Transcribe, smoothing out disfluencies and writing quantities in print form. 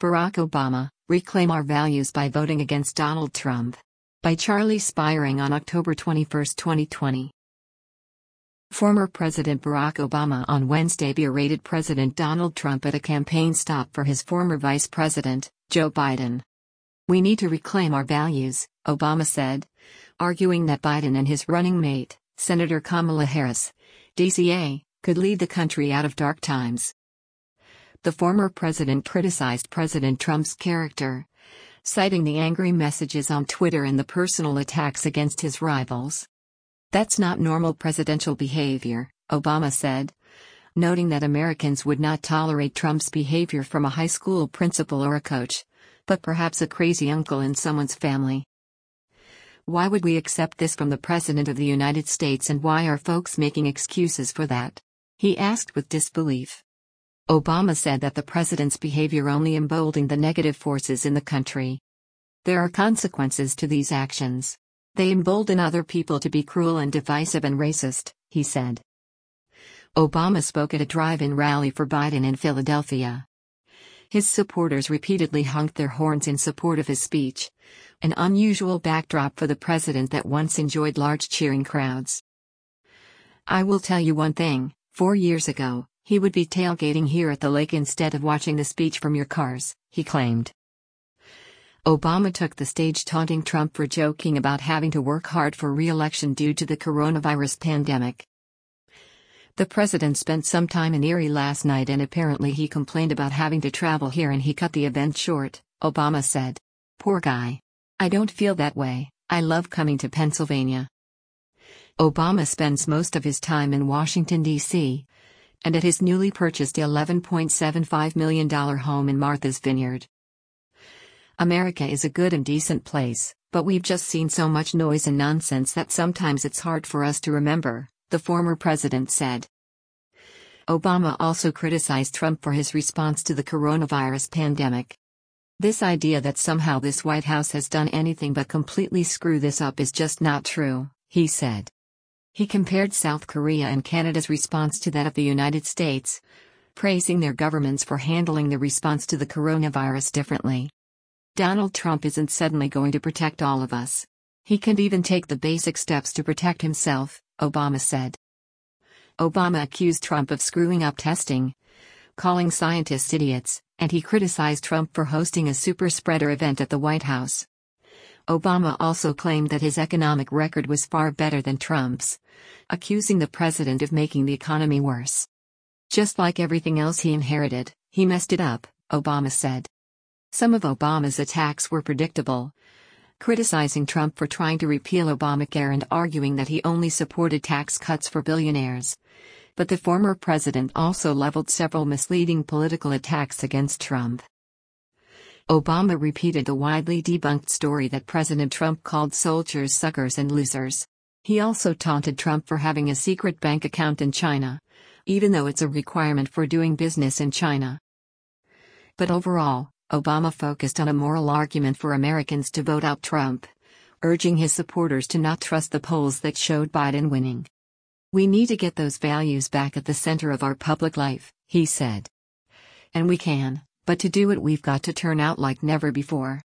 Barack Obama, Reclaim Our Values by Voting Against Donald Trump. By Charlie Spiring on October 21, 2020. Former President Barack Obama on Wednesday berated President Donald Trump at a campaign stop for his former Vice President, Joe Biden. "We need to reclaim our values," Obama said, arguing that Biden and his running mate, Senator Kamala Harris, DCA, could lead the country out of dark times. The former president criticized President Trump's character, citing the angry messages on Twitter and the personal attacks against his rivals. "That's not normal presidential behavior," Obama said, noting that Americans would not tolerate Trump's behavior from a high school principal or a coach, but perhaps a crazy uncle in someone's family. "Why would we accept this from the President of the United States, and why are folks making excuses for that?" he asked with disbelief. Obama said that the president's behavior only emboldened the negative forces in the country. "There are consequences to these actions. They embolden other people to be cruel and divisive and racist," he said. Obama spoke at a drive-in rally for Biden in Philadelphia. His supporters repeatedly honked their horns in support of his speech, an unusual backdrop for the president that once enjoyed large cheering crowds. "I will tell you one thing, 4 years ago, he would be tailgating here at the lake instead of watching the speech from your cars," he claimed. Obama took the stage taunting Trump for joking about having to work hard for re-election due to the coronavirus pandemic. "The president spent some time in Erie last night and apparently he complained about having to travel here and he cut the event short," Obama said. "Poor guy. I don't feel that way. I love coming to Pennsylvania." Obama spends most of his time in Washington, D.C., and at his newly purchased $11.75 million home in Martha's Vineyard. "America is a good and decent place, but we've just seen so much noise and nonsense that sometimes it's hard for us to remember," the former president said. Obama also criticized Trump for his response to the coronavirus pandemic. "This idea that somehow this White House has done anything but completely screw this up is just not true," he said. He compared South Korea and Canada's response to that of the United States, praising their governments for handling the response to the coronavirus differently. "Donald Trump isn't suddenly going to protect all of us. He can't even take the basic steps to protect himself," Obama said. Obama accused Trump of screwing up testing, calling scientists idiots, and he criticized Trump for hosting a super-spreader event at the White House. Obama also claimed that his economic record was far better than Trump's, accusing the president of making the economy worse. "Just like everything else he inherited, he messed it up," Obama said. Some of Obama's attacks were predictable, criticizing Trump for trying to repeal Obamacare and arguing that he only supported tax cuts for billionaires. But the former president also leveled several misleading political attacks against Trump. Obama repeated the widely debunked story that President Trump called soldiers suckers and losers. He also taunted Trump for having a secret bank account in China, even though it's a requirement for doing business in China. But overall, Obama focused on a moral argument for Americans to vote out Trump, urging his supporters to not trust the polls that showed Biden winning. "We need to get those values back at the center of our public life," he said. "And we can, but to do it we've got to turn out like never before."